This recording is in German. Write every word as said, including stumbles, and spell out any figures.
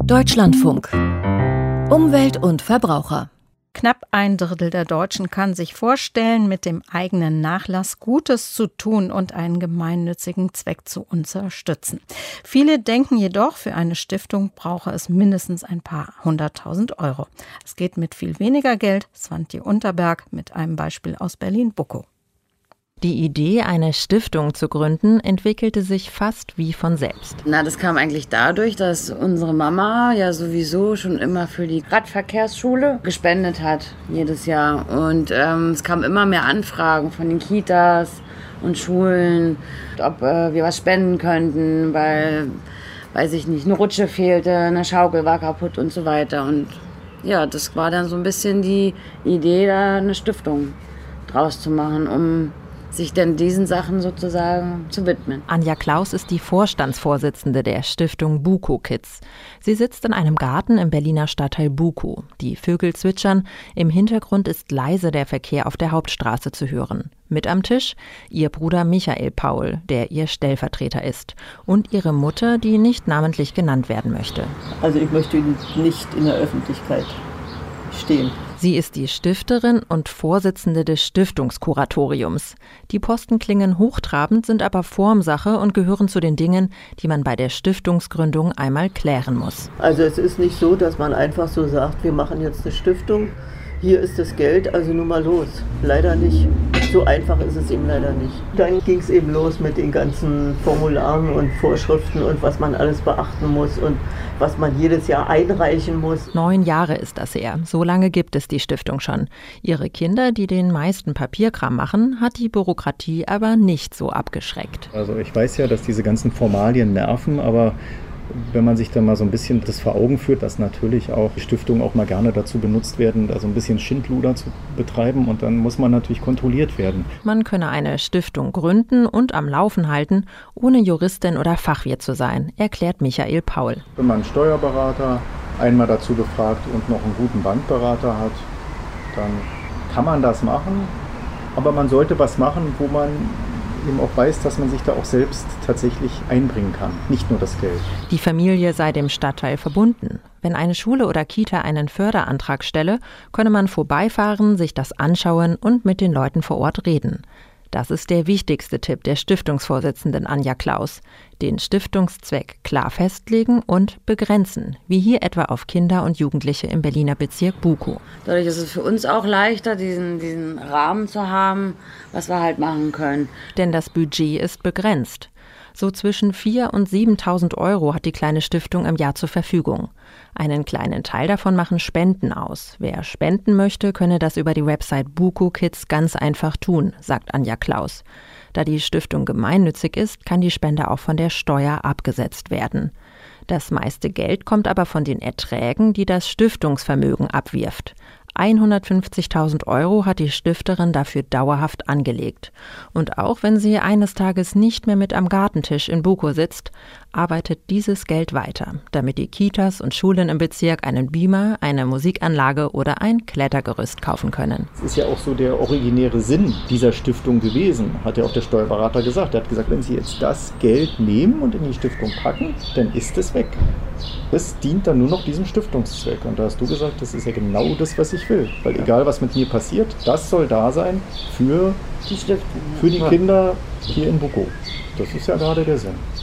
Deutschlandfunk. Umwelt und Verbraucher. Knapp ein Drittel der Deutschen kann sich vorstellen, mit dem eigenen Nachlass Gutes zu tun und einen gemeinnützigen Zweck zu unterstützen. Viele denken jedoch, für eine Stiftung brauche es mindestens ein paar hunderttausend Euro. Es geht mit viel weniger Geld, Svante Unterberg mit einem Beispiel aus Berlin-Bukow. Die Idee, eine Stiftung zu gründen, entwickelte sich fast wie von selbst. Na, das kam eigentlich dadurch, dass unsere Mama ja sowieso schon immer für die Radverkehrsschule gespendet hat, jedes Jahr. Und ähm, es kamen immer mehr Anfragen von den Kitas und Schulen, ob äh, wir was spenden könnten, weil, weiß ich nicht, eine Rutsche fehlte, eine Schaukel war kaputt und so weiter. Und ja, das war dann so ein bisschen die Idee, da eine Stiftung draus zu machen, um sich denn diesen Sachen sozusagen zu widmen. Anja Klaus ist die Vorstandsvorsitzende der Stiftung Bukow Kids. Sie sitzt in einem Garten im Berliner Stadtteil Bukow. Die Vögel zwitschern, im Hintergrund ist leise der Verkehr auf der Hauptstraße zu hören. Mit am Tisch ihr Bruder Michael Paul, der ihr Stellvertreter ist, und ihre Mutter, die nicht namentlich genannt werden möchte. Also ich möchte nicht in der Öffentlichkeit stehen. Sie ist die Stifterin und Vorsitzende des Stiftungskuratoriums. Die Posten klingen hochtrabend, sind aber Formsache und gehören zu den Dingen, die man bei der Stiftungsgründung einmal klären muss. Also es ist nicht so, dass man einfach so sagt, wir machen jetzt eine Stiftung, hier ist das Geld, also nun mal los. Leider nicht. So einfach ist es eben leider nicht. Dann ging es eben los mit den ganzen Formularen und Vorschriften und was man alles beachten muss und was man jedes Jahr einreichen muss. Neun Jahre ist das her. So lange gibt es die Stiftung schon. Ihre Kinder, die den meisten Papierkram machen, hat die Bürokratie aber nicht so abgeschreckt. Also ich weiß ja, dass diese ganzen Formalien nerven, aber wenn man sich dann mal so ein bisschen das vor Augen führt, dass natürlich auch Stiftungen auch mal gerne dazu benutzt werden, da so ein bisschen Schindluder zu betreiben, und dann muss man natürlich kontrolliert werden. Man könne eine Stiftung gründen und am Laufen halten, ohne Juristin oder Fachwirt zu sein, erklärt Michael Paul. Wenn man einen Steuerberater einmal dazu befragt und noch einen guten Bankberater hat, dann kann man das machen, aber man sollte was machen, wo man eben auch weiß, dass man sich da auch selbst tatsächlich einbringen kann, nicht nur das Geld. Die Familie sei dem Stadtteil verbunden. Wenn eine Schule oder Kita einen Förderantrag stelle, könne man vorbeifahren, sich das anschauen und mit den Leuten vor Ort reden. Das ist der wichtigste Tipp der Stiftungsvorsitzenden Anja Klaus. Den Stiftungszweck klar festlegen und begrenzen, wie hier etwa auf Kinder und Jugendliche im Berliner Bezirk Bukow. Dadurch ist es für uns auch leichter, diesen, diesen Rahmen zu haben, was wir halt machen können. Denn das Budget ist begrenzt. So zwischen viertausend und siebentausend Euro hat die kleine Stiftung im Jahr zur Verfügung. Einen kleinen Teil davon machen Spenden aus. Wer spenden möchte, könne das über die Website Bukow Kids ganz einfach tun, sagt Anja Klaus. Da die Stiftung gemeinnützig ist, kann die Spende auch von der Steuer abgesetzt werden. Das meiste Geld kommt aber von den Erträgen, die das Stiftungsvermögen abwirft. hundertfünfzigtausend Euro hat die Stifterin dafür dauerhaft angelegt. Und auch wenn sie eines Tages nicht mehr mit am Gartentisch in Bukow sitzt, arbeitet dieses Geld weiter, damit die Kitas und Schulen im Bezirk einen Beamer, eine Musikanlage oder ein Klettergerüst kaufen können. Das ist ja auch so der originäre Sinn dieser Stiftung gewesen, hat ja auch der Steuerberater gesagt. Er hat gesagt, wenn Sie jetzt das Geld nehmen und in die Stiftung packen, dann ist es weg. Das dient dann nur noch diesem Stiftungszweck. Und da hast du gesagt, das ist ja genau das, was ich will. Weil egal, was mit mir passiert, das soll da sein für die Stiftung, für die Kinder hier in Bukow. Das ist ja gerade der Sinn.